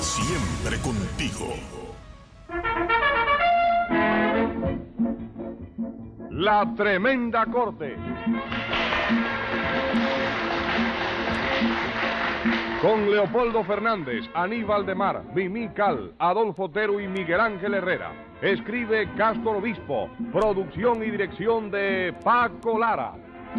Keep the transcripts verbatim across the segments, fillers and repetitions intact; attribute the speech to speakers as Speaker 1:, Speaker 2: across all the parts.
Speaker 1: siempre contigo.
Speaker 2: La Tremenda Corte. Con Leopoldo Fernández, Aníbal de Mar, Mimí Cal, Adolfo Otero y Miguel Ángel Herrera. Escribe Castro Obispo. Producción y dirección de Paco Lara.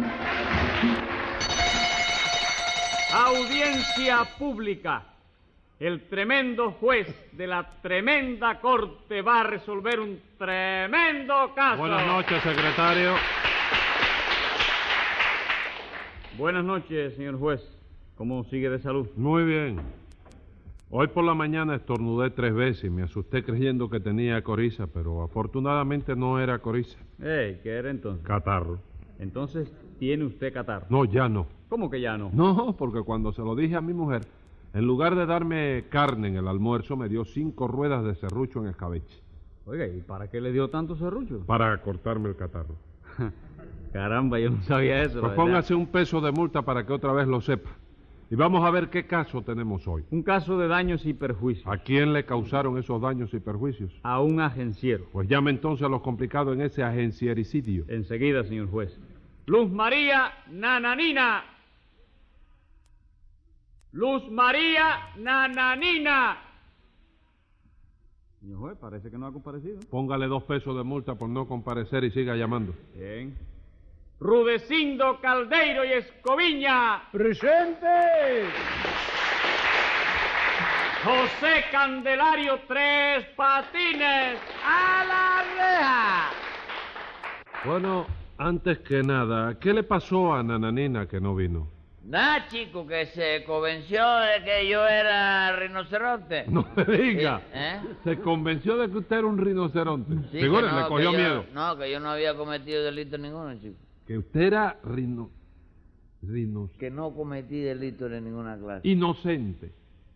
Speaker 3: Audiencia pública. El tremendo juez de la tremenda corte va a resolver un tremendo caso.
Speaker 4: Buenas noches, secretario.
Speaker 3: Buenas noches, señor juez. ¿Cómo sigue de salud?
Speaker 4: Muy bien. Hoy por la mañana estornudé tres veces y me asusté creyendo que tenía coriza, pero afortunadamente no era coriza.
Speaker 3: Ey, ¿qué era entonces?
Speaker 4: Catarro.
Speaker 3: Entonces, ¿tiene usted catarro?
Speaker 4: No, ya no.
Speaker 3: ¿Cómo que ya no?
Speaker 4: No, porque cuando se lo dije a mi mujer, en lugar de darme carne en el almuerzo, me dio cinco ruedas de serrucho en escabeche.
Speaker 3: Oiga, ¿y para qué le dio tanto serrucho?
Speaker 4: Para cortarme el catarro.
Speaker 3: Caramba, yo no sabía eso.
Speaker 4: Pues póngase un peso de multa para que otra vez lo sepa. Y vamos a ver qué caso tenemos hoy.
Speaker 3: Un caso de daños y perjuicios.
Speaker 4: ¿A quién le causaron esos daños y perjuicios?
Speaker 3: A un agenciero.
Speaker 4: Pues llame entonces a los complicados en ese agenciericidio.
Speaker 3: Enseguida, señor juez. Luz María Nananina. Luz María Nananina. Señor juez, parece que no ha comparecido.
Speaker 4: Póngale dos pesos de multa por no comparecer y siga llamando.
Speaker 3: Bien. Rudecindo Caldeiro y Escoviña.
Speaker 5: ¡Presente!
Speaker 3: José Candelario Tres Patines.
Speaker 5: ¡A la reja!
Speaker 4: Bueno, antes que nada, ¿qué le pasó a Nananina que no vino?
Speaker 5: Nada, chico, que se convenció de que yo era rinoceronte.
Speaker 4: No me diga.
Speaker 5: ¿Eh?
Speaker 4: Se convenció de que usted era un rinoceronte.
Speaker 5: Sí,
Speaker 4: Seguro,
Speaker 5: que no,
Speaker 4: le cogió
Speaker 5: que yo-
Speaker 4: miedo.
Speaker 5: No, que yo no había cometido delito ninguno, chico.
Speaker 4: Que usted era rino... Rinos...
Speaker 5: Que no cometí delito de ninguna clase.
Speaker 4: Inocente.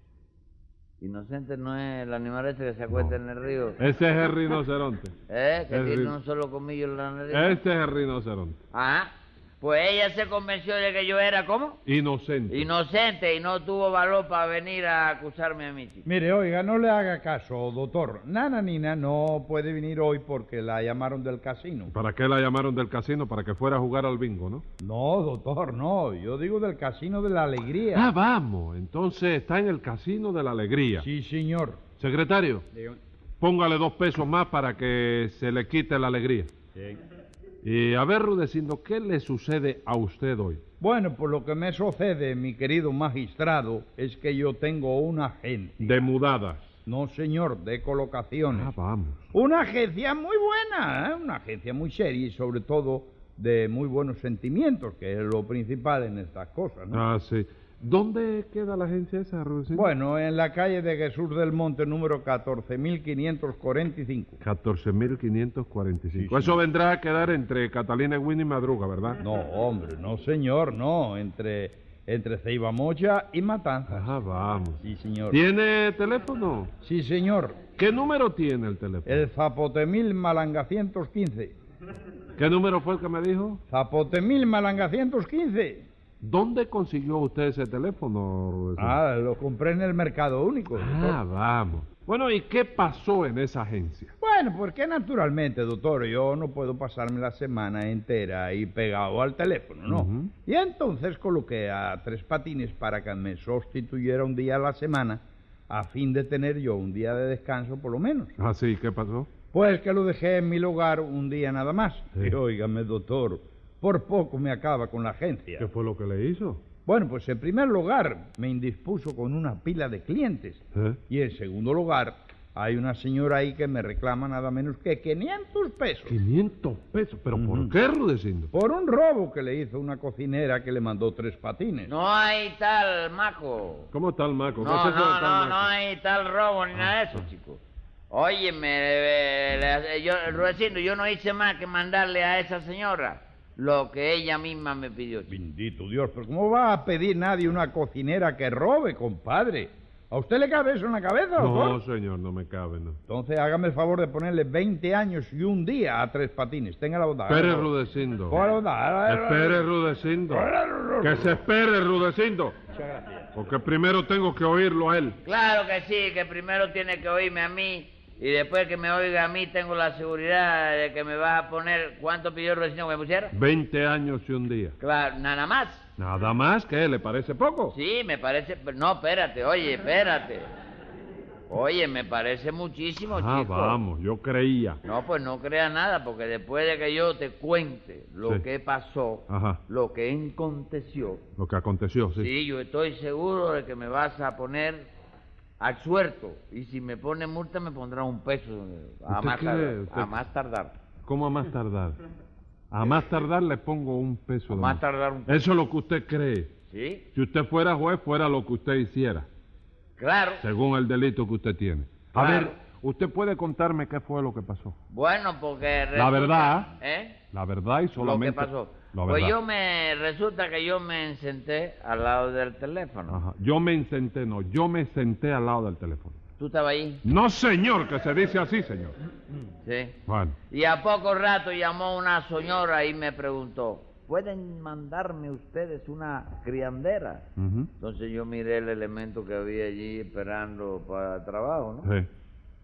Speaker 5: Inocente no es el animal este que se acuesta
Speaker 4: No.
Speaker 5: en el río.
Speaker 4: Ese es el rinoceronte.
Speaker 5: ¿Eh? Que
Speaker 4: el
Speaker 5: tiene
Speaker 4: ri-
Speaker 5: un solo comillo en la nariz.
Speaker 4: Ese es el rinoceronte.
Speaker 5: Ajá. Pues ella se convenció de que yo era, ¿cómo?
Speaker 4: Inocente.
Speaker 5: Inocente y no tuvo valor para venir a acusarme a mí, chico.
Speaker 6: Mire, oiga, no le haga caso, doctor. Nananina no puede venir hoy porque la llamaron del casino.
Speaker 4: ¿Para qué la llamaron del casino? Para que fuera a jugar al bingo, ¿no?
Speaker 6: No, doctor, no. Yo digo del casino de la alegría.
Speaker 4: Ah, vamos. Entonces está en el casino de la alegría.
Speaker 6: Sí, señor.
Speaker 4: Secretario,
Speaker 3: Dígame.
Speaker 4: póngale dos pesos más para que se le quite la alegría.
Speaker 3: Bien.
Speaker 4: Y a ver, Rudecindo, ¿qué le sucede a usted hoy?
Speaker 6: Bueno, pues lo que me sucede, mi querido magistrado, es que yo tengo una agencia.
Speaker 4: De mudadas.
Speaker 6: No, señor, de colocaciones.
Speaker 4: Ah, vamos.
Speaker 6: Una agencia muy buena, ¿eh? Una agencia muy seria y sobre todo de muy buenos sentimientos, que es lo principal en estas cosas, ¿no?
Speaker 4: Ah, sí. ¿Dónde queda la agencia esa, Rudecindo?
Speaker 6: Bueno, en la calle de Jesús del Monte, número catorce mil quinientos cuarenta y cinco.
Speaker 4: catorce mil quinientos cuarenta y cinco.
Speaker 6: Sí,
Speaker 4: Eso
Speaker 6: señor.
Speaker 4: vendrá a quedar entre Catalina y Winnie Madruga, ¿verdad?
Speaker 6: No, hombre, no, señor, no. Entre, entre Ceiba Mocha y Matanzas.
Speaker 4: Ajá, vamos.
Speaker 6: Sí, señor.
Speaker 4: ¿Tiene teléfono?
Speaker 6: Sí, señor.
Speaker 4: ¿Qué número tiene el teléfono?
Speaker 6: El Zapotemil Malanga ciento quince.
Speaker 4: ¿Qué número fue el que me dijo?
Speaker 6: Zapotemil Malanga ciento quince.
Speaker 4: ¿Dónde consiguió usted ese teléfono, Rudecindo?
Speaker 6: Ah, lo compré en el Mercado Único. doctor.
Speaker 4: Ah, vamos. Bueno, ¿y qué pasó en esa agencia?
Speaker 6: Bueno, porque naturalmente, doctor, yo no puedo pasarme la semana entera ahí pegado al teléfono, ¿no?
Speaker 4: Ujú.
Speaker 6: Y entonces coloqué a Tres Patines para que me sustituyera un día a la semana a fin de tener yo un día de descanso por lo menos.
Speaker 4: Ah, sí, ¿qué pasó?
Speaker 6: Pues que lo dejé en mi lugar un día nada más.
Speaker 4: Sí.
Speaker 6: Y óigame, doctor, por poco me acaba con la agencia.
Speaker 4: ¿Qué fue lo que le hizo?
Speaker 6: Bueno, pues en primer lugar me indispuso con una pila de clientes.
Speaker 4: ¿Eh?
Speaker 6: Y en segundo lugar, hay una señora ahí que me reclama nada menos que quinientos pesos.
Speaker 4: quinientos pesos. ¿Pero por
Speaker 6: Ujú.
Speaker 4: qué, Rudecindo?
Speaker 6: Por un robo que le hizo una cocinera que le mandó Tres Patines.
Speaker 5: No hay tal maco.
Speaker 4: ¿Cómo está el maco? ¿Qué
Speaker 5: No,
Speaker 4: es eso de
Speaker 5: no,
Speaker 4: tal
Speaker 5: no,
Speaker 4: maco?
Speaker 5: no hay tal robo ni nada de eso, chico. Óyeme, eh, le- yo, Rudecindo, yo no hice más que mandarle a esa señora lo que ella misma me pidió, chico.
Speaker 6: Bendito Dios, pero ¿cómo va a pedir nadie una cocinera que robe, compadre? ¿A usted le cabe eso en la cabeza,
Speaker 4: No,
Speaker 6: doctor?
Speaker 4: señor, no me cabe, no.
Speaker 6: Entonces hágame el favor de ponerle veinte años y un día a Tres Patines. Tenga la bondad.
Speaker 4: Espere, Rudecindo.
Speaker 6: Tenga la bondad.
Speaker 4: Espere, Rudecindo. Que se espere, Rudecindo.
Speaker 6: Muchas gracias.
Speaker 4: Porque primero tengo que oírlo a él.
Speaker 5: Claro que sí, que primero tiene que oírme a mí y después que me oiga a mí tengo la seguridad de que me vas a poner... ¿Cuánto pidió el vecino que me pusiera?
Speaker 4: Veinte años y un día.
Speaker 5: Claro, nada más.
Speaker 4: Nada más, ¿qué? ¿Le parece poco?
Speaker 5: Sí, me parece... No, espérate, oye, espérate. Oye, me parece muchísimo,
Speaker 4: Ah,
Speaker 5: chico.
Speaker 4: vamos, yo creía.
Speaker 5: No, pues no creas nada, porque después de que yo te cuente lo
Speaker 4: Sí.
Speaker 5: que pasó,
Speaker 4: Ajá.
Speaker 5: lo que aconteció,
Speaker 4: Lo que aconteció, sí.
Speaker 5: sí, yo estoy seguro de que me vas a poner al suelto. Y si me pone multa, me pondrá un peso a
Speaker 4: ¿Usted
Speaker 5: más,
Speaker 4: cree?
Speaker 5: tardar,
Speaker 4: ¿Usted-
Speaker 5: a más tardar.
Speaker 4: ¿Cómo a más tardar? A más tardar le pongo un peso
Speaker 5: A
Speaker 4: de
Speaker 5: más
Speaker 4: más.
Speaker 5: tardar un peso.
Speaker 4: Eso es lo que usted cree.
Speaker 5: ¿Sí?
Speaker 4: Si usted fuera juez, fuera lo que usted hiciera,
Speaker 5: Claro.
Speaker 4: según el delito que usted tiene. A
Speaker 5: Claro.
Speaker 4: ver, ¿usted puede contarme qué fue lo que pasó?
Speaker 5: Bueno, porque...
Speaker 4: La
Speaker 5: resulta-
Speaker 4: verdad.
Speaker 5: ¿Eh?
Speaker 4: La verdad y solamente...
Speaker 5: Lo que pasó.
Speaker 4: La
Speaker 5: Pues
Speaker 4: verdad.
Speaker 5: yo me... Resulta que yo me senté al lado del teléfono.
Speaker 4: Ajá. Yo me senté, no, yo me senté al lado del teléfono.
Speaker 5: ¿Tú estabas ahí?
Speaker 4: No, señor, que se dice así, señor.
Speaker 5: Sí.
Speaker 4: Bueno,
Speaker 5: Y a poco rato llamó una señora y me preguntó, ¿pueden mandarme ustedes una criandera?
Speaker 4: ujú,
Speaker 5: Entonces yo miré el elemento que había allí esperando para el trabajo, ¿no?
Speaker 4: sí,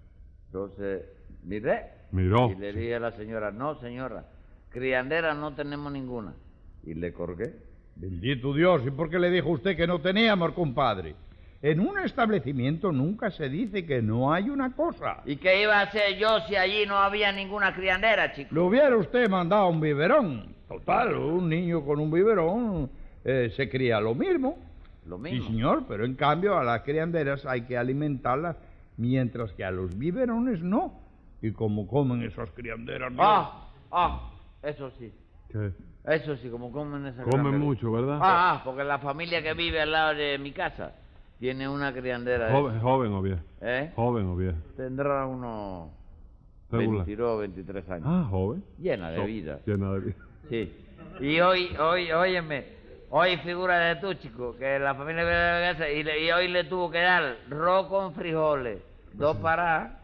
Speaker 5: Entonces miré
Speaker 4: miró.
Speaker 5: y le dije a la señora, no señora, criandera no tenemos ninguna. Y le colgué.
Speaker 6: Bendito Dios, ¿y por qué le dijo usted que no teníamos, compadre? En un establecimiento nunca se dice que no hay una cosa.
Speaker 5: ¿Y qué iba a hacer yo si allí no había ninguna criandera, chico?
Speaker 6: Le hubiera usted mandado un biberón. Total, un niño con un biberón eh, se cría lo mismo.
Speaker 5: Lo
Speaker 6: Sí,
Speaker 5: mismo.
Speaker 6: señor, pero en cambio a las crianderas hay que alimentarlas, mientras que a los biberones no. ¿Y cómo comen esas crianderas? Dios?
Speaker 5: Ah, ah, eso sí.
Speaker 4: ¿Qué?
Speaker 5: Eso sí, como comen esa
Speaker 4: Comen
Speaker 5: criandera.
Speaker 4: mucho, ¿verdad?
Speaker 5: Ah, ah, porque la familia que vive al lado de mi casa tiene una criandera. de
Speaker 4: Joven, joven o viejo.
Speaker 5: ¿Eh?
Speaker 4: Joven o viejo.
Speaker 5: Tendrá unos
Speaker 4: Regular.
Speaker 5: veintidós, veintitrés años.
Speaker 4: Ah, joven.
Speaker 5: Llena de
Speaker 4: So-
Speaker 5: vida.
Speaker 4: Llena de vida.
Speaker 5: Sí. Y hoy, hoy, óyeme, hoy figura de tú, chico, que la familia que vive en la casa, y, le- y hoy le tuvo que dar arroz con frijoles, dos paradas,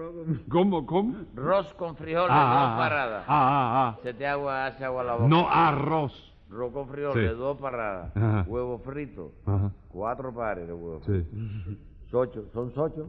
Speaker 4: ¿Cómo, cómo?
Speaker 5: arroz con frijoles,
Speaker 4: Ah,
Speaker 5: dos
Speaker 4: ah,
Speaker 5: paradas.
Speaker 4: ah, ah,
Speaker 5: Se te agua, hace agua la
Speaker 4: ah.
Speaker 5: boca.
Speaker 4: No arroz.
Speaker 5: Arroz con frijoles,
Speaker 4: Sí.
Speaker 5: dos paradas,
Speaker 4: Ajá.
Speaker 5: huevo frito,
Speaker 4: Ajá,
Speaker 5: cuatro pares de huevos.
Speaker 4: sí.
Speaker 5: Socho, ¿son socho?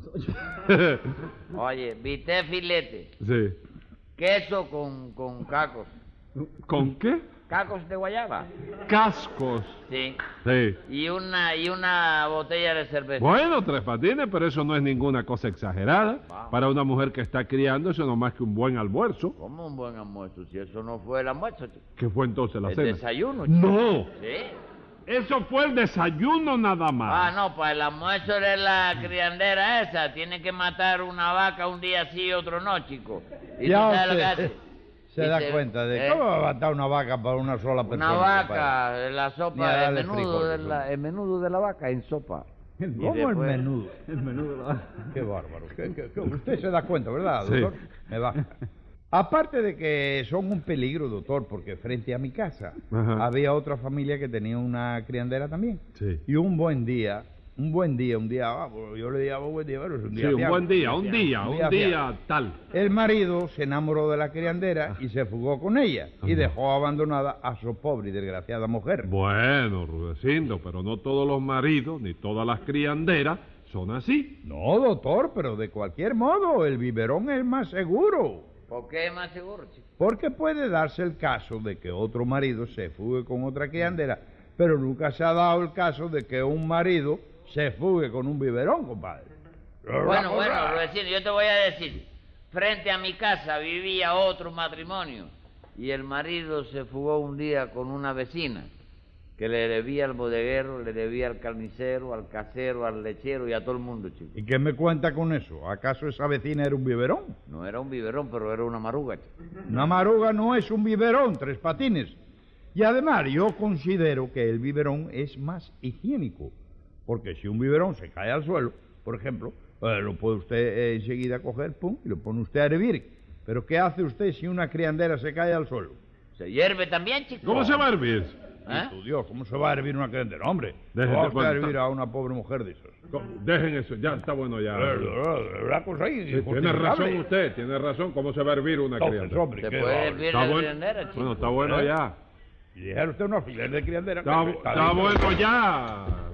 Speaker 5: Oye, bistec filete,
Speaker 4: Sí.
Speaker 5: queso con, con cacos.
Speaker 4: ¿Con qué?
Speaker 5: ¿Cacos de guayaba?
Speaker 4: Cascos.
Speaker 5: Sí.
Speaker 4: Sí.
Speaker 5: Y una, y una botella de cerveza.
Speaker 4: Bueno, Tres Patines, pero eso no es ninguna cosa exagerada.
Speaker 5: Vamos.
Speaker 4: Para una mujer que está criando, eso no es más que un buen almuerzo.
Speaker 5: ¿Cómo un buen almuerzo? Si eso no fue el almuerzo, chico.
Speaker 4: ¿Qué fue entonces la
Speaker 5: El
Speaker 4: cena?
Speaker 5: desayuno, chico.
Speaker 4: No,
Speaker 5: Sí.
Speaker 4: eso fue el desayuno nada
Speaker 5: Ah,
Speaker 4: más.
Speaker 5: no, pues el almuerzo de la criandera esa. Tiene que matar una vaca un día sí y otro no, chico. ¿Y
Speaker 6: Ya
Speaker 5: tú sabes lo que
Speaker 6: usted
Speaker 5: hace?
Speaker 6: se
Speaker 5: Y
Speaker 6: da
Speaker 5: se-
Speaker 6: cuenta de
Speaker 5: ¿eh?
Speaker 6: cómo va a matar una vaca para una sola persona.
Speaker 5: Una
Speaker 6: compadre?
Speaker 5: vaca, la
Speaker 6: Ni a
Speaker 5: sopa, el
Speaker 6: darle
Speaker 5: menudo,
Speaker 6: frijoles,
Speaker 5: de la,
Speaker 6: hombre.
Speaker 5: el menudo de la vaca en sopa. Y
Speaker 6: ¿Cómo el
Speaker 5: después-
Speaker 6: menudo? El menudo de la vaca. Qué bárbaro. ¿Qué- qué- qué- Usted se da cuenta, ¿verdad,
Speaker 4: Sí.
Speaker 6: doctor? Me baja. Aparte de que son un peligro, doctor, porque frente a mi casa
Speaker 4: Ajá.
Speaker 6: había otra familia que tenía una criandera también.
Speaker 4: Sí.
Speaker 6: Y un buen día, un buen día, un día, ah, pues yo le llamo buen día, pero es un
Speaker 4: Sí,
Speaker 6: día
Speaker 4: un
Speaker 6: fiable.
Speaker 4: buen día, un día,
Speaker 6: Un
Speaker 4: un
Speaker 6: día
Speaker 4: día tal.
Speaker 6: El marido se enamoró de la criandera y se fugó con ella y
Speaker 4: Ajá.
Speaker 6: dejó abandonada a su pobre y desgraciada mujer.
Speaker 4: Bueno, Rudecindo, pero no todos los maridos ni todas las crianderas son así.
Speaker 6: No, doctor, pero de cualquier modo, el biberón es más seguro.
Speaker 5: ¿Por qué es más seguro, chico?
Speaker 6: Porque puede darse el caso de que otro marido se fugue con otra criandera, pero nunca se ha dado el caso de que un marido se fugue con un biberón, compadre.
Speaker 5: Bueno, bueno, Rudecindo, yo te voy a decir. Frente a mi casa vivía otro matrimonio y el marido se fugó un día con una vecina que le debía al bodeguero, le debía al carnicero, al casero, al lechero y a todo el mundo, chico.
Speaker 6: ¿Y qué me cuenta con eso? ¿Acaso esa vecina era un biberón?
Speaker 5: No era un biberón, pero era una maruga, chico.
Speaker 6: Una maruga no es un biberón, Tres Patines. Y además, yo considero que el biberón es más higiénico. Porque si un biberón se cae al suelo, por ejemplo, eh, lo puede usted eh, enseguida coger, pum, y lo pone usted a hervir. Pero ¿qué hace usted si una criandera se cae al suelo?
Speaker 5: ¿Se hierve también, chico?
Speaker 4: ¿Cómo se va a hervir?
Speaker 5: ¿Eh?
Speaker 6: Y tu Dios, ¿cómo se va a hervir una criandera? Hombre,
Speaker 4: Déjese,
Speaker 6: ¿cómo va usted a
Speaker 4: bueno,
Speaker 6: hervir
Speaker 4: está-
Speaker 6: a una pobre mujer de esas?
Speaker 4: Dejen eso, ya está bueno ya.
Speaker 6: Una cosa ahí,
Speaker 4: Sí, tiene razón usted, tiene razón. ¿Cómo se va a hervir una
Speaker 6: Entonces,
Speaker 4: criandera?
Speaker 6: hombre,
Speaker 5: ¿Se
Speaker 6: qué
Speaker 5: puede
Speaker 6: bárbaro.
Speaker 5: hervir
Speaker 4: Está
Speaker 5: la
Speaker 4: bueno.
Speaker 5: criandera, chico?
Speaker 4: Bueno, está bueno
Speaker 6: ¿Eh?
Speaker 4: ya.
Speaker 6: Y dejar usted una alfiler de criandera.
Speaker 4: Está,
Speaker 6: que
Speaker 4: está
Speaker 6: bien.
Speaker 4: bueno ya.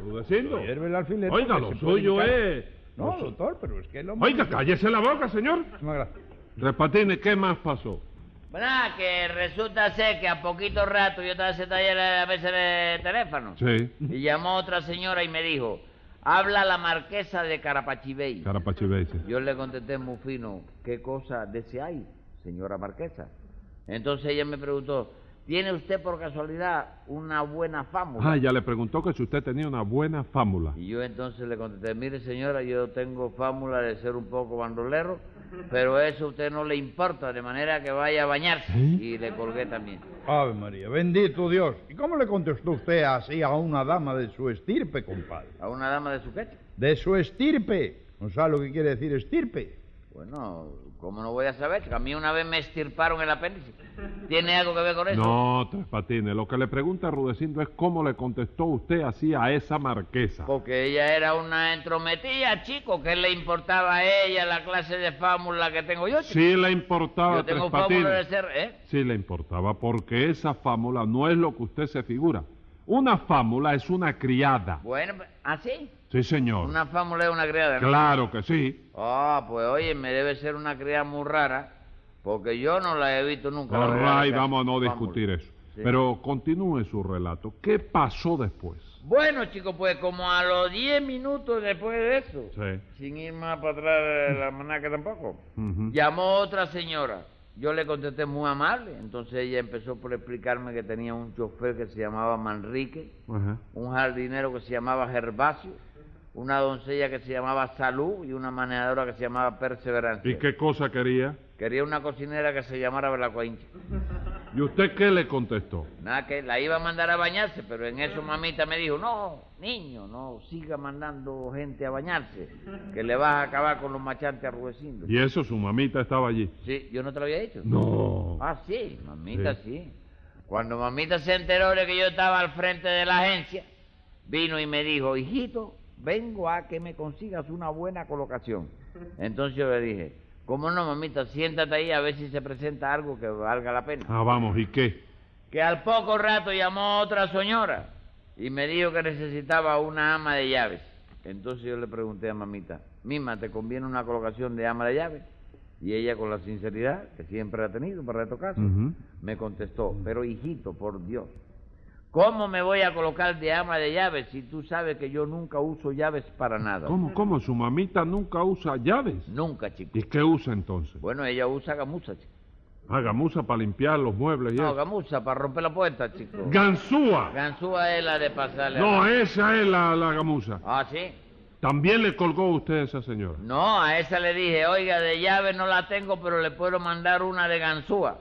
Speaker 4: Rudecindo.
Speaker 6: Hierve el alfiler.
Speaker 4: Oiga,
Speaker 6: porque
Speaker 4: lo
Speaker 6: se puede
Speaker 4: suyo
Speaker 6: hincar.
Speaker 4: es...
Speaker 6: No, doctor, pero es que lo...
Speaker 4: Oiga, cállese la boca, señor.
Speaker 6: Muchísimas gracias.
Speaker 4: Tres Patines, ¿qué más pasó?
Speaker 5: Bueno, que resulta ser que a poquito rato yo estaba sentado ayer a veces de teléfono.
Speaker 4: Sí.
Speaker 5: Y llamó otra señora y me dijo, habla la marquesa de Carapachibey.
Speaker 4: Carapachibey, sí.
Speaker 5: Yo le contesté muy fino, ¿qué cosa deseáis, señora marquesa? Entonces ella me preguntó, ¿tiene usted por casualidad una buena fámula?
Speaker 4: Ah, ya le preguntó que si usted tenía una buena fámula.
Speaker 5: Y yo entonces le contesté, mire señora, yo tengo fámula de ser un poco bandolero, pero eso a usted no le importa, de manera que vaya a bañarse.
Speaker 4: ¿Eh?
Speaker 5: Y le colgué también.
Speaker 6: Ave María, bendito Dios. ¿Y cómo le contestó usted así a una dama de su estirpe, compadre?
Speaker 5: ¿A una dama de su quecha?
Speaker 6: De su estirpe. ¿No sabe lo que quiere decir estirpe?
Speaker 5: Bueno, ¿cómo no voy a saber? Que a mí una vez me estirparon el apéndice. ¿Tiene algo que ver con eso?
Speaker 4: No, Tres Patines, lo que le pregunta Rudecindo es cómo le contestó usted así a esa marquesa.
Speaker 5: Porque ella era una entrometida, chico. ¿Qué le importaba a ella la clase de fámula que tengo yo, chico?
Speaker 4: Sí le importaba,
Speaker 5: Yo tengo
Speaker 4: Tres Patines.
Speaker 5: fámula de ser, ¿eh?
Speaker 4: Sí le importaba, porque esa fámula no es lo que usted se figura. Una fámula es una criada.
Speaker 5: Bueno, ¿así?
Speaker 4: Sí, señor.
Speaker 5: Una fámula es una criada, ¿no?
Speaker 4: Claro que sí.
Speaker 5: Ah, pues oye, me debe ser una criada muy rara, porque yo no la he visto nunca. la
Speaker 4: All
Speaker 5: verdad,
Speaker 4: right,
Speaker 5: esa
Speaker 4: vamos a no
Speaker 5: fámula.
Speaker 4: discutir eso.
Speaker 5: Sí.
Speaker 4: Pero continúe su relato. ¿Qué pasó después?
Speaker 5: Bueno, chicos, pues como a los diez minutos después de eso,
Speaker 4: Sí.
Speaker 5: sin ir más para atrás de la manaca tampoco,
Speaker 4: Ujú.
Speaker 5: llamó otra señora. Yo le contesté muy amable, entonces ella empezó por explicarme que tenía un chofer que se llamaba Manrique,
Speaker 4: Ajá.
Speaker 5: un jardinero que se llamaba Gervasio, una doncella que se llamaba Salud y una manejadora que se llamaba Perseverancia.
Speaker 4: ¿Y qué cosa quería?
Speaker 5: Quería una cocinera que se llamara Belacoincha.
Speaker 4: ¿Y usted qué le contestó?
Speaker 5: Nada, que la iba a mandar a bañarse, pero en eso mamita me dijo, no, niño, no siga mandando gente a bañarse, que le vas a acabar con los machantes a Rudecindo.
Speaker 4: ¿Y eso su mamita estaba allí?
Speaker 5: Sí, ¿yo no te lo había dicho?
Speaker 4: No.
Speaker 5: Ah, sí, mamita,
Speaker 4: Sí.
Speaker 5: sí. Cuando mamita se enteró de que yo estaba al frente de la agencia, vino y me dijo, hijito, vengo a que me consigas una buena colocación. Entonces yo le dije, ¿cómo no, mamita? Siéntate ahí a ver si se presenta algo que valga la pena.
Speaker 4: Ah, vamos, ¿y qué?
Speaker 5: Que al poco rato llamó otra señora y me dijo que necesitaba una ama de llaves. Entonces yo le pregunté a mamita, Mima, ¿te conviene una colocación de ama de llaves? Y ella, con la sinceridad que siempre ha tenido para retocarse,
Speaker 4: Ujú.
Speaker 5: me contestó, pero hijito, por Dios, ¿cómo me voy a colocar de ama de llaves si tú sabes que yo nunca uso llaves para nada?
Speaker 4: ¿Cómo, cómo? ¿Su mamita nunca usa llaves?
Speaker 5: Nunca, chico.
Speaker 4: ¿Y qué usa entonces?
Speaker 5: Bueno, ella usa gamuza, chico.
Speaker 4: Ah, gamuza para limpiar los muebles y
Speaker 5: No,
Speaker 4: eso.
Speaker 5: gamuza para romper la puerta, chico.
Speaker 4: ¡Ganzúa!
Speaker 5: Ganzúa es la de pasarle a
Speaker 4: No,
Speaker 5: la-
Speaker 4: esa es la, la gamuza.
Speaker 5: Ah, ¿sí?
Speaker 4: ¿También le colgó usted a esa señora?
Speaker 5: No, a esa le dije, oiga, de llave no la tengo, pero le puedo mandar una de ganzúa.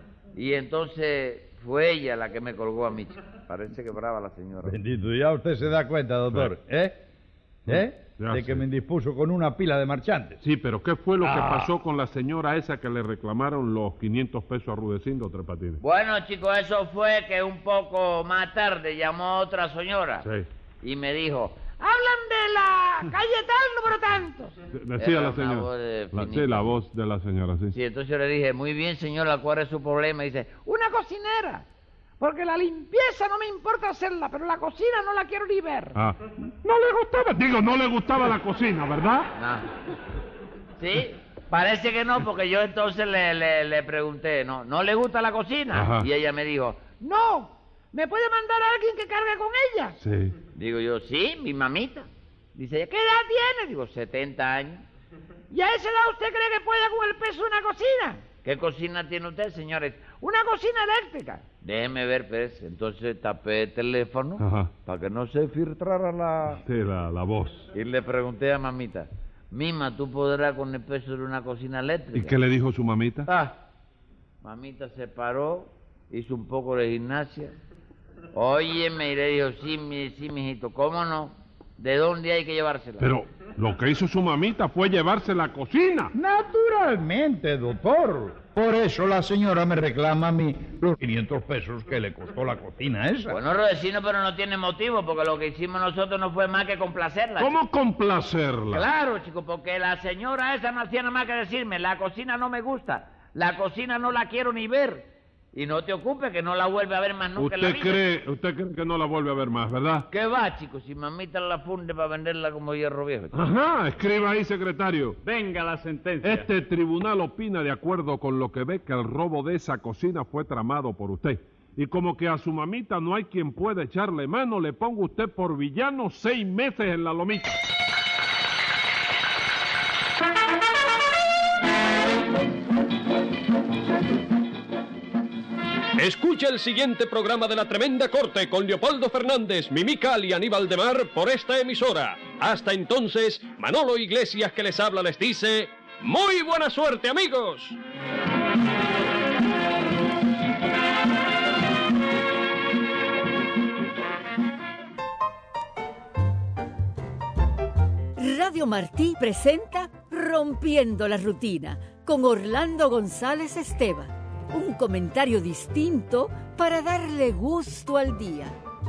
Speaker 5: Y entonces fue ella la que me colgó a mí, chico. Parece que brava la señora.
Speaker 6: Bendito, ya usted se da cuenta, doctor, ¿eh? ¿Eh?
Speaker 4: Ya
Speaker 6: de
Speaker 4: sé.
Speaker 6: que me indispuso con una pila de marchantes.
Speaker 4: Sí, pero ¿qué fue lo que
Speaker 6: Ah.
Speaker 4: pasó con la señora esa que le reclamaron los quinientos pesos a Rudecindo, Tres Patines?
Speaker 5: Bueno, chicos, eso fue que un poco más tarde llamó otra señora
Speaker 4: Sí.
Speaker 5: y me dijo, hablan de la calle tal número tantos.
Speaker 4: Decía
Speaker 5: Era
Speaker 4: la
Speaker 5: una
Speaker 4: señora.
Speaker 5: voz de
Speaker 4: La, sí,
Speaker 5: finita.
Speaker 4: la voz de la señora, sí.
Speaker 5: Sí, entonces yo le dije, muy bien, señora, ¿cuál es su problema? Y dice, una cocinera. Porque la limpieza no me importa hacerla, pero la cocina no la quiero ni ver.
Speaker 4: Ah. No le gustaba, digo, no le gustaba la cocina, ¿verdad?
Speaker 5: No. Sí, parece que no, porque yo entonces le, le, le pregunté, ¿no? ¿No le gusta la cocina?
Speaker 4: Ajá.
Speaker 5: Y ella me dijo, no, ¿me puede mandar a alguien que cargue con ella?
Speaker 4: Sí.
Speaker 5: Digo yo, sí, mi mamita. Dice, ¿qué edad tiene? Digo, setenta años. ¿Y a esa edad usted cree que puede con el peso de una cocina? ¿Qué cocina tiene usted, señores? Una cocina eléctrica. Déjeme ver, Pérez. Entonces tapé el teléfono
Speaker 4: Ajá.
Speaker 5: para que no se filtrara la...
Speaker 4: Sí, la, la voz.
Speaker 5: Y le pregunté a mamita, Mima, ¿tú podrás con el peso de una cocina eléctrica?
Speaker 4: ¿Y qué le dijo su mamita?
Speaker 5: Ah, mamita se paró, hizo un poco de gimnasia. Óyeme, y le dijo, sí, mi, sí, mijito, ¿cómo no? ¿De dónde hay que llevársela?
Speaker 4: Pero lo que hizo su mamita fue llevarse la cocina.
Speaker 6: Naturalmente, doctor. Por eso la señora me reclama a mí los quinientos pesos que le costó la cocina esa.
Speaker 5: Bueno, Rodecino, pero no tiene motivo, porque lo que hicimos nosotros no fue más que complacerla.
Speaker 4: ¿Cómo complacerla?
Speaker 5: Claro, chico, porque la señora esa no hacía nada más que decirme, la cocina no me gusta, la cocina no la quiero ni ver. Y no te ocupes que no la vuelve a ver más nunca en la
Speaker 4: ¿Usted
Speaker 5: vida.
Speaker 4: cree, usted cree que no la vuelve a ver más, verdad?
Speaker 5: ¿Qué va, chicos? Si mamita la funde para venderla como hierro viejo.
Speaker 4: Ajá, escriba ahí, secretario.
Speaker 3: Venga la sentencia.
Speaker 4: Este tribunal opina de acuerdo con lo que ve que el robo de esa cocina fue tramado por usted. Y como que a su mamita no hay quien pueda echarle mano, le pongo usted por villano seis meses en la lomita.
Speaker 7: Escucha el siguiente programa de La Tremenda Corte con Leopoldo Fernández, Mimí Cal y Aníbal de Mar por esta emisora. Hasta entonces, Manolo Iglesias que les habla les dice... ¡Muy buena suerte, amigos!
Speaker 8: Radio Martí presenta Rompiendo la Rutina con Orlando González Esteban. Un comentario distinto para darle gusto al día.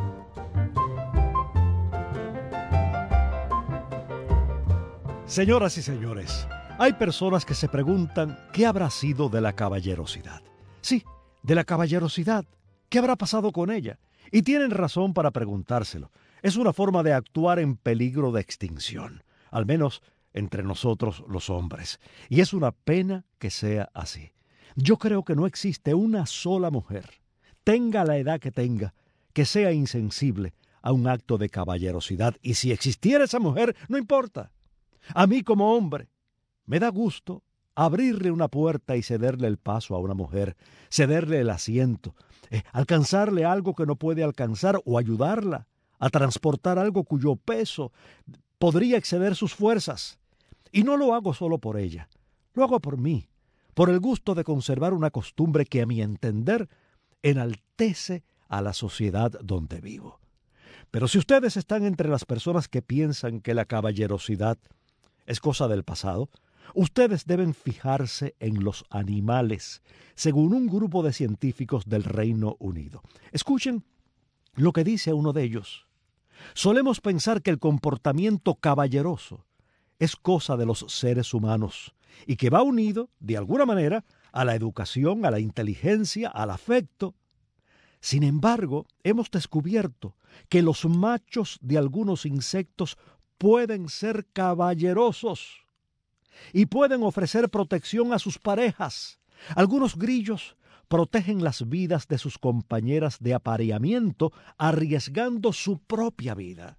Speaker 9: Señoras y señores, hay personas que se preguntan qué habrá sido de la caballerosidad. Sí, de la caballerosidad. ¿Qué habrá pasado con ella? Y tienen razón para preguntárselo. Es una forma de actuar en peligro de extinción, al menos entre nosotros los hombres. Y es una pena que sea así. Yo creo que no existe una sola mujer, tenga la edad que tenga, que sea insensible a un acto de caballerosidad. Y si existiera esa mujer, no importa. A mí como hombre, me da gusto abrirle una puerta y cederle el paso a una mujer, cederle el asiento, eh, alcanzarle algo que no puede alcanzar o ayudarla a transportar algo cuyo peso podría exceder sus fuerzas. Y no lo hago solo por ella, lo hago por mí, por el gusto de conservar una costumbre que a mi entender enaltece a la sociedad donde vivo. Pero si ustedes están entre las personas que piensan que la caballerosidad es cosa del pasado, ustedes deben fijarse en los animales, según un grupo de científicos del Reino Unido. Escuchen lo que dice uno de ellos. Solemos pensar que el comportamiento caballeroso es cosa de los seres humanos y que va unido, de alguna manera, a la educación, a la inteligencia, al afecto. Sin embargo, hemos descubierto que los machos de algunos insectos pueden ser caballerosos y pueden ofrecer protección a sus parejas. Algunos grillos protegen las vidas de sus compañeras de apareamiento, arriesgando su propia vida.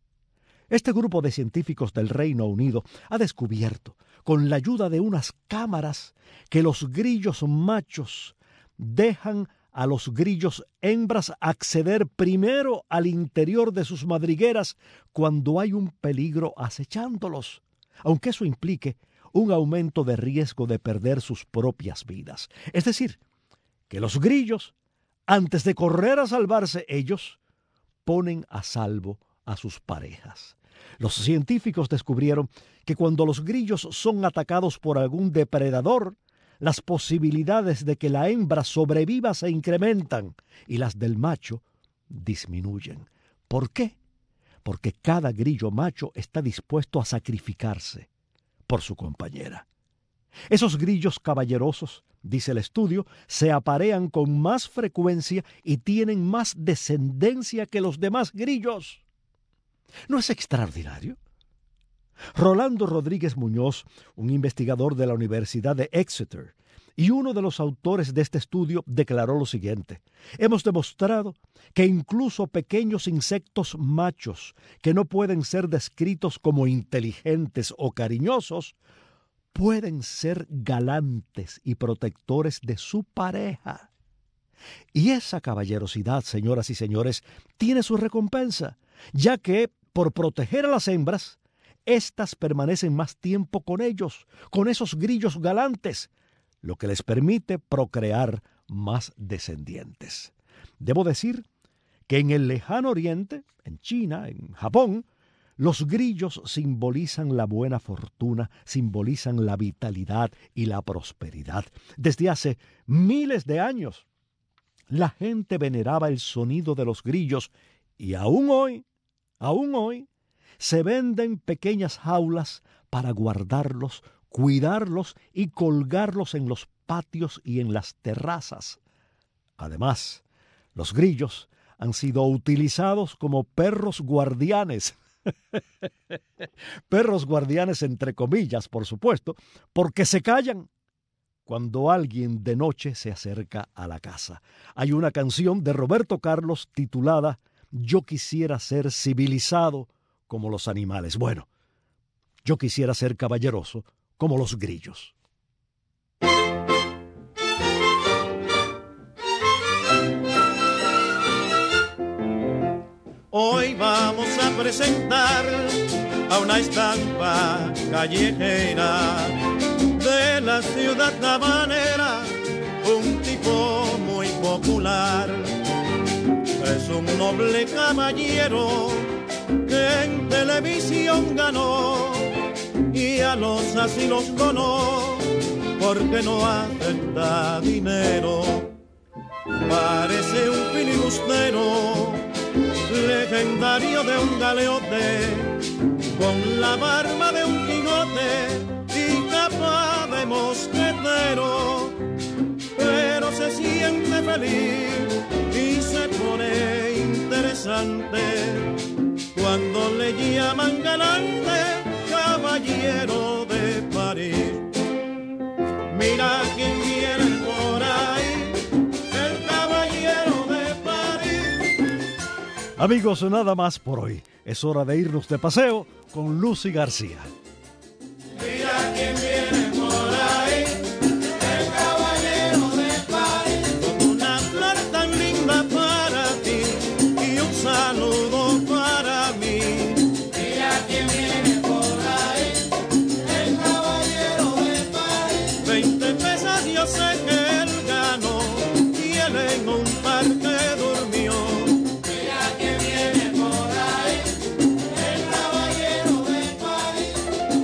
Speaker 9: Este grupo de científicos del Reino Unido ha descubierto, con la ayuda de unas cámaras, que los grillos machos dejan a los grillos hembras acceder primero al interior de sus madrigueras cuando hay un peligro acechándolos, aunque eso implique un aumento de riesgo de perder sus propias vidas. Es decir, que los grillos, antes de correr a salvarse ellos, ponen a salvo a sus parejas. Los científicos descubrieron que cuando los grillos son atacados por algún depredador, las posibilidades de que la hembra sobreviva se incrementan y las del macho disminuyen. ¿Por qué? Porque cada grillo macho está dispuesto a sacrificarse por su compañera. Esos grillos caballerosos, dice el estudio, se aparean con más frecuencia y tienen más descendencia que los demás grillos. ¿No es extraordinario? Rolando Rodríguez Muñoz, un investigador de la Universidad de Exeter y uno de los autores de este estudio, declaró lo siguiente: hemos demostrado que incluso pequeños insectos machos que no pueden ser descritos como inteligentes o cariñosos, pueden ser galantes y protectores de su pareja. Y esa caballerosidad, señoras y señores, tiene su recompensa, ya que, por proteger a las hembras, éstas permanecen más tiempo con ellos, con esos grillos galantes, lo que les permite procrear más descendientes. Debo decir que en el lejano oriente, en China, en Japón, los grillos simbolizan la buena fortuna, simbolizan la vitalidad y la prosperidad. Desde hace miles de años, la gente veneraba el sonido de los grillos y aún hoy, aún hoy, se venden pequeñas jaulas para guardarlos, cuidarlos y colgarlos en los patios y en las terrazas. Además, los grillos han sido utilizados como perros guardianes. Perros guardianes entre comillas, por supuesto, porque se callan cuando alguien de noche se acerca a la casa. Hay una canción de Roberto Carlos titulada Yo quisiera ser civilizado como los animales. Bueno, yo quisiera ser caballeroso como los grillos.
Speaker 10: Hoy vamos a presentar a una estampa callejera de la ciudad habanera, un tipo muy popular. Es un noble caballero que en televisión ganó y a los asilos donó porque no acepta dinero. Parece un filibustero legendario de un galeote, con la barba de un Quijote y capa de mosquetero, pero se siente feliz y se pone interesante cuando le llaman galante caballero de París. Mira quién viene por ahí, el caballero de París.
Speaker 9: Amigos, nada más por hoy. Es hora de irnos de paseo con Lucy García.
Speaker 10: Mira quién viene por ahí, el caballero de París. Con una flor tan linda para ti y un saludo para mí. Mira quién viene por ahí, el caballero de París. Veinte pesas yo sé que él ganó y él en un parque durmió. Mira quién viene por ahí, el caballero de París.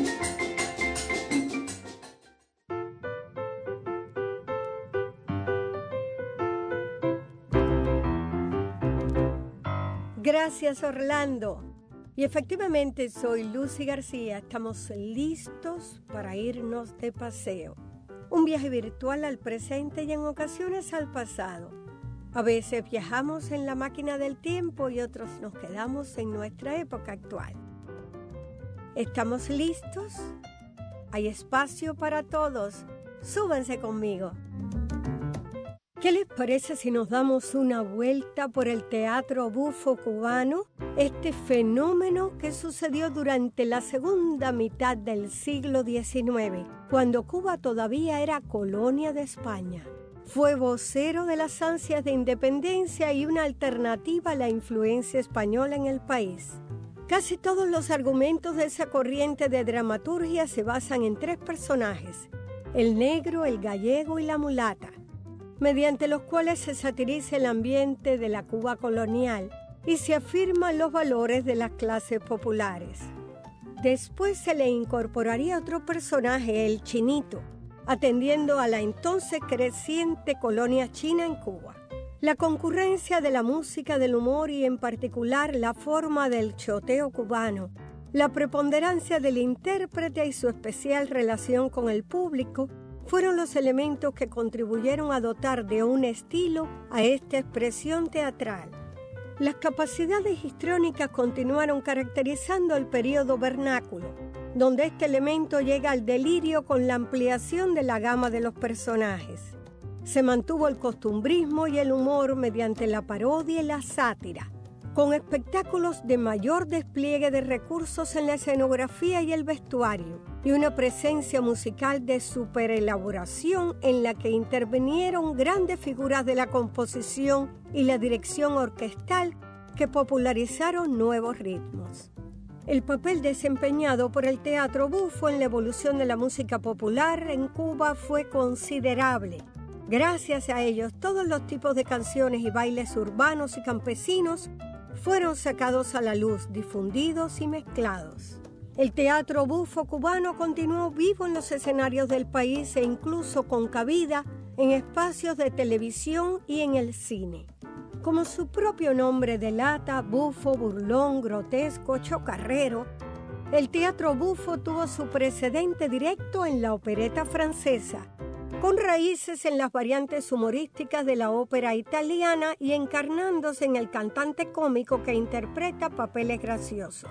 Speaker 11: Gracias, Orlando. Y efectivamente soy Lucy García. Estamos listos para irnos de paseo. Un viaje virtual al presente y en ocasiones al pasado. A veces viajamos en la máquina del tiempo y otros nos quedamos en nuestra época actual. ¿Estamos listos? Hay espacio para todos. Súbanse conmigo. ¿Qué les parece si nos damos una vuelta por el Teatro Bufo cubano? Este fenómeno que sucedió durante la segunda mitad del siglo diecinueve, cuando Cuba todavía era colonia de España. Fue vocero de las ansias de independencia y una alternativa a la influencia española en el país. Casi todos los argumentos de esa corriente de dramaturgia se basan en tres personajes: el negro, el gallego y la mulata, mediante los cuales se satiriza el ambiente de la Cuba colonial y se afirman los valores de las clases populares. Después se le incorporaría otro personaje, el chinito, atendiendo a la entonces creciente colonia china en Cuba. La concurrencia de la música, del humor y en particular la forma del choteo cubano, la preponderancia del intérprete y su especial relación con el público fueron los elementos que contribuyeron a dotar de un estilo a esta expresión teatral. Las capacidades histriónicas continuaron caracterizando el período vernáculo, donde este elemento llega al delirio con la ampliación de la gama de los personajes. Se mantuvo el costumbrismo y el humor mediante la parodia y la sátira, con espectáculos de mayor despliegue de recursos en la escenografía y el vestuario, y una presencia musical de superelaboración en la que intervinieron grandes figuras de la composición y la dirección orquestal que popularizaron nuevos ritmos. El papel desempeñado por el Teatro Bufo en la evolución de la música popular en Cuba fue considerable. Gracias a ellos, todos los tipos de canciones y bailes urbanos y campesinos fueron sacados a la luz, difundidos y mezclados. El Teatro Bufo cubano continuó vivo en los escenarios del país e incluso con cabida en espacios de televisión y en el cine. Como su propio nombre delata, bufo, burlón, grotesco, chocarrero, el Teatro Bufo tuvo su precedente directo en la opereta francesa, con raíces en las variantes humorísticas de la ópera italiana y encarnándose en el cantante cómico que interpreta papeles graciosos.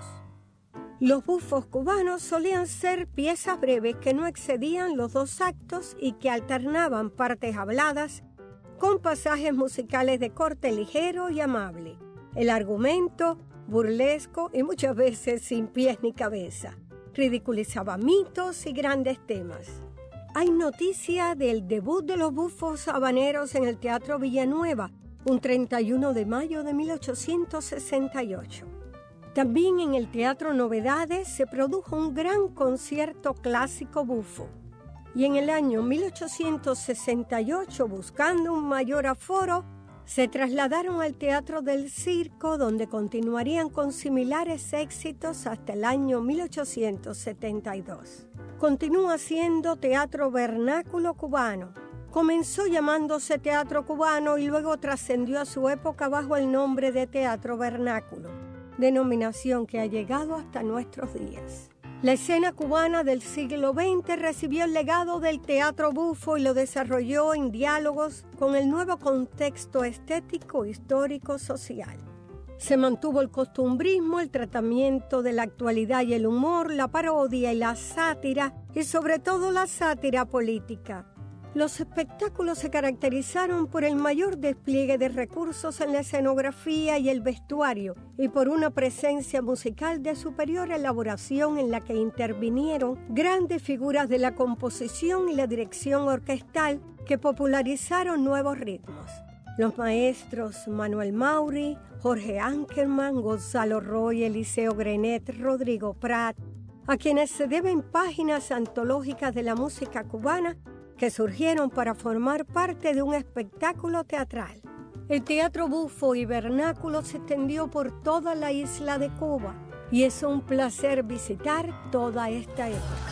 Speaker 11: Los bufos cubanos solían ser piezas breves que no excedían los dos actos y que alternaban partes habladas con pasajes musicales de corte ligero y amable. El argumento, burlesco y muchas veces sin pies ni cabeza, ridiculizaba mitos y grandes temas. Hay noticia del debut de los bufos habaneros en el Teatro Villanueva, un treinta y uno de mayo de mil ochocientos sesenta y ocho. También en el Teatro Novedades se produjo un gran concierto clásico bufo. Y en el año mil ochocientos sesenta y ocho, buscando un mayor aforo, se trasladaron al Teatro del Circo, donde continuarían con similares éxitos hasta el año mil ochocientos setenta y dos. Continúa siendo Teatro Vernáculo Cubano. Comenzó llamándose Teatro Cubano y luego trascendió a su época bajo el nombre de Teatro Vernáculo, denominación que ha llegado hasta nuestros días. La escena cubana del siglo veinte recibió el legado del teatro bufo y lo desarrolló en diálogos con el nuevo contexto estético, histórico, social. Se mantuvo el costumbrismo, el tratamiento de la actualidad y el humor, la parodia y la sátira, y sobre todo la sátira política. Los espectáculos se caracterizaron por el mayor despliegue de recursos en la escenografía y el vestuario y por una presencia musical de superior elaboración en la que intervinieron grandes figuras de la composición y la dirección orquestal que popularizaron nuevos ritmos. Los maestros Manuel Mauri, Jorge Ankerman, Gonzalo Roy, Eliseo Grenet, Rodrigo Prat, a quienes se deben páginas antológicas de la música cubana que surgieron para formar parte de un espectáculo teatral. El teatro bufo y vernáculo se extendió por toda la isla de Cuba y es un placer visitar toda esta época.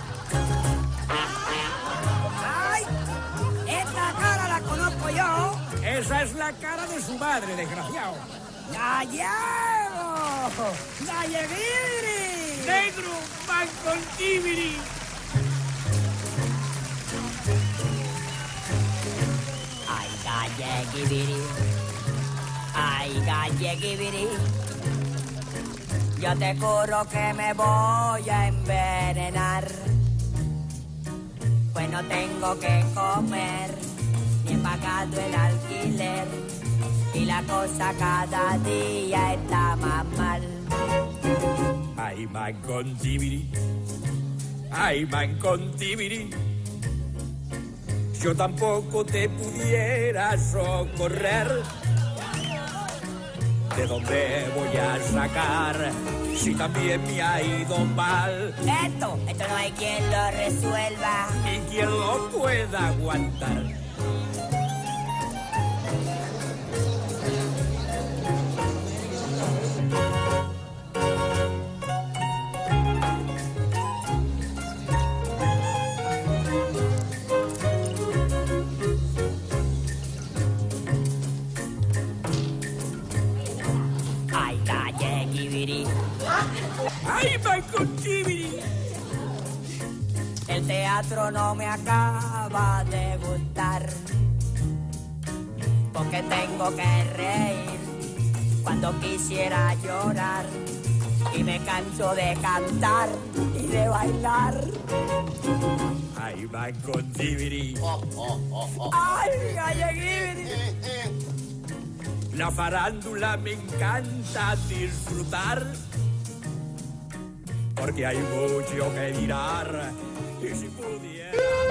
Speaker 12: ¡Ay! ¡Esta cara la conozco yo! Esa es la cara de su madre, desgraciado. ¡La llevo! ¡La lleviri! ¡Negro, van con tibiri!
Speaker 13: Galleguibiri, ay galleguibiri, yo te juro que me voy a envenenar, pues no tengo que comer, ni he pagado el alquiler, y la cosa cada día está más mal.
Speaker 12: Ay man con tibiri, ay man con tibiri, yo tampoco te pudiera socorrer. ¿De dónde voy a sacar si también me ha ido mal?
Speaker 13: Esto, esto no hay quien lo resuelva.
Speaker 12: Ni quien lo pueda aguantar.
Speaker 13: ¡Ay, Mancutibiri! El teatro no me acaba de gustar, porque tengo que reír cuando quisiera llorar, y me canso de cantar y de bailar.
Speaker 12: ¡Ay, Mancutibiri! Oh, oh, oh, oh.
Speaker 13: ¡Ay, galleguibiri!
Speaker 12: La farándula me encanta disfrutar, porque hay mucho que mirar, y si pudiera...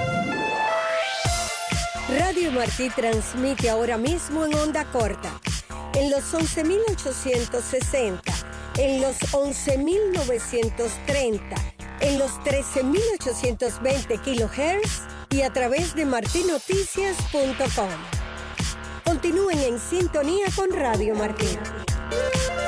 Speaker 11: Radio Martí transmite ahora mismo en onda corta, en los once mil ochocientos sesenta, en los once mil novecientos treinta, en los trece mil ochocientos veinte kilohertz y a través de martinoticias punto com. Continúen en sintonía con Radio Martí.